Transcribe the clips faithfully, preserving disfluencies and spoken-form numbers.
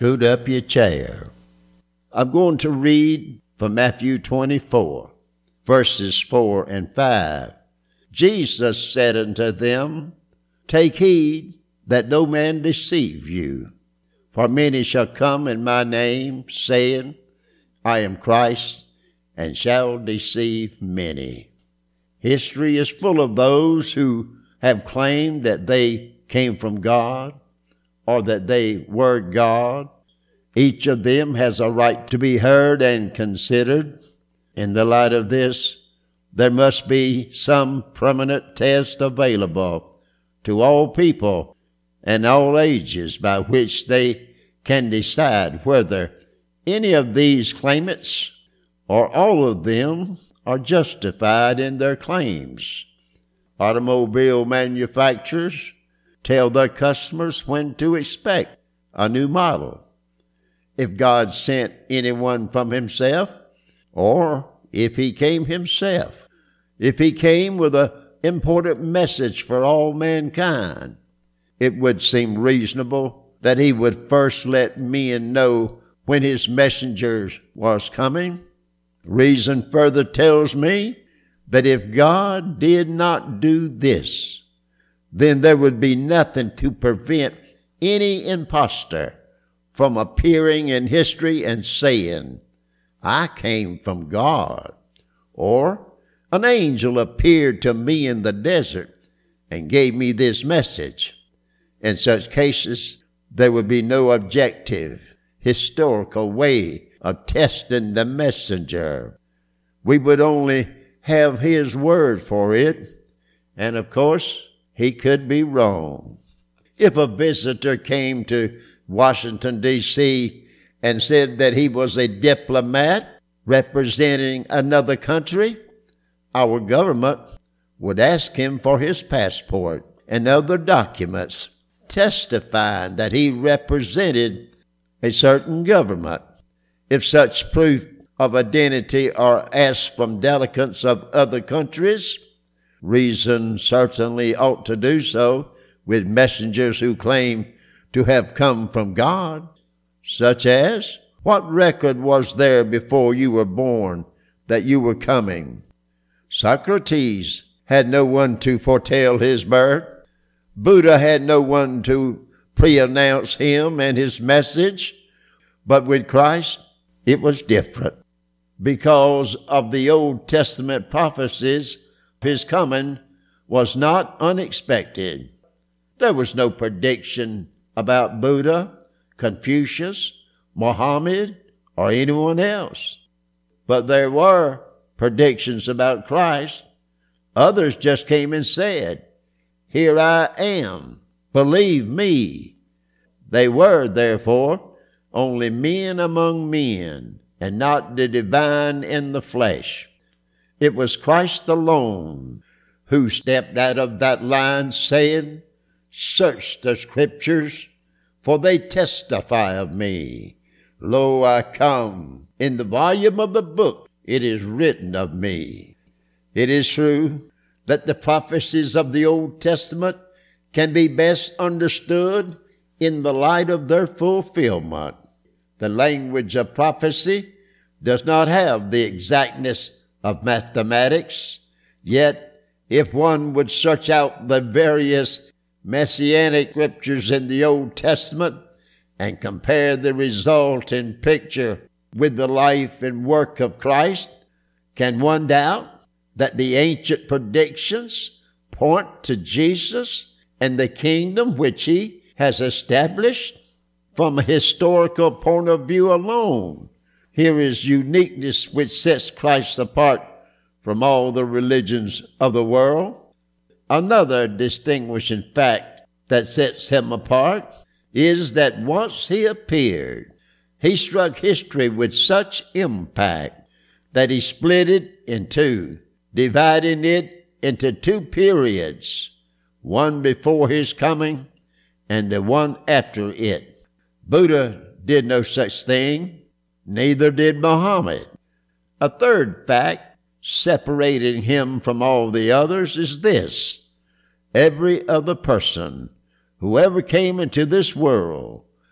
Scoot up your chair. I'm going to read from Matthew twenty-four, verses four and five. Jesus said unto them, Take heed that no man deceive you. For many shall come in my name, saying, I am Christ, and shall deceive many. History is full of those who have claimed that they came from God, or that they were God. Each of them has a right to be heard and considered. In the light of this, there must be some permanent test available to all people and all ages by which they can decide whether any of these claimants or all of them are justified in their claims. Automobile manufacturers tell their customers when to expect a new model. If God sent anyone from himself, or if he came himself, if he came with an important message for all mankind, it would seem reasonable that he would first let men know when his messenger was coming. Reason further tells me that if God did not do this, then there would be nothing to prevent any impostor from appearing in history and saying, I came from God, or an angel appeared to me in the desert and gave me this message. In such cases, there would be no objective, historical way of testing the messenger. We would only have his word for it, and of course, he could be wrong. If a visitor came to Washington, D C and said that he was a diplomat representing another country, our government would ask him for his passport and other documents testifying that he represented a certain government. If such proof of identity are asked from delegates of other countries, reason certainly ought to do so with messengers who claim to have come from God, such as, what record was there before you were born that you were coming? Socrates had no one to foretell his birth. Buddha had no one to pre-announce him and his message. But with Christ, it was different. Because of the Old Testament prophecies, his coming was not unexpected. There was no prediction about Buddha, Confucius, Muhammad, or anyone else. But there were predictions about Christ. Others just came and said, Here I am, believe me. They were, therefore, only men among men, and not the divine in the flesh. It was Christ alone who stepped out of that line saying, Search the Scriptures, for they testify of me. Lo, I come. In the volume of the book it is written of me. It is true that the prophecies of the Old Testament can be best understood in the light of their fulfillment. The language of prophecy does not have the exactness of mathematics, yet if one would search out the various messianic scriptures in the Old Testament and compare the resulting picture with the life and work of Christ, can one doubt that the ancient predictions point to Jesus and the kingdom which he has established? From a historical point of view alone, here is uniqueness which sets Christ apart from all the religions of the world. Another distinguishing fact that sets him apart is that once he appeared, he struck history with such impact that he split it in two, dividing it into two periods, one before his coming and the one after it. Buddha did no such thing, neither did Muhammad. A third fact separating him from all the others is this: every other person who ever came into this world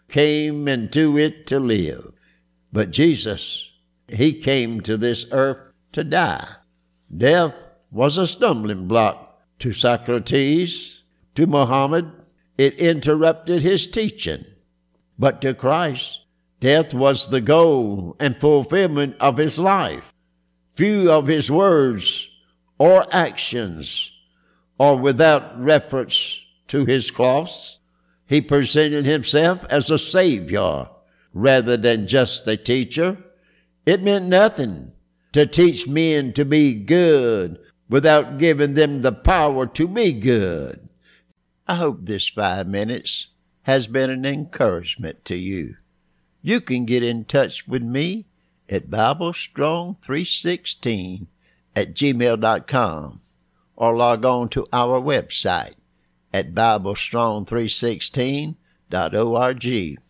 came into it to live. But Jesus, he came to this earth to die. Death was a stumbling block to Socrates, to Muhammad. It interrupted his teaching. But to Christ, death was the goal and fulfillment of his life. Few of his words or actions are without reference to his cross. He presented himself as a Savior rather than just a teacher. It meant nothing to teach men to be good without giving them the power to be good. I hope this five minutes has been an encouragement to you. You can get in touch with me at Bible Strong three sixteen at gmail dot com or log on to our website at Bible Strong three sixteen dot org.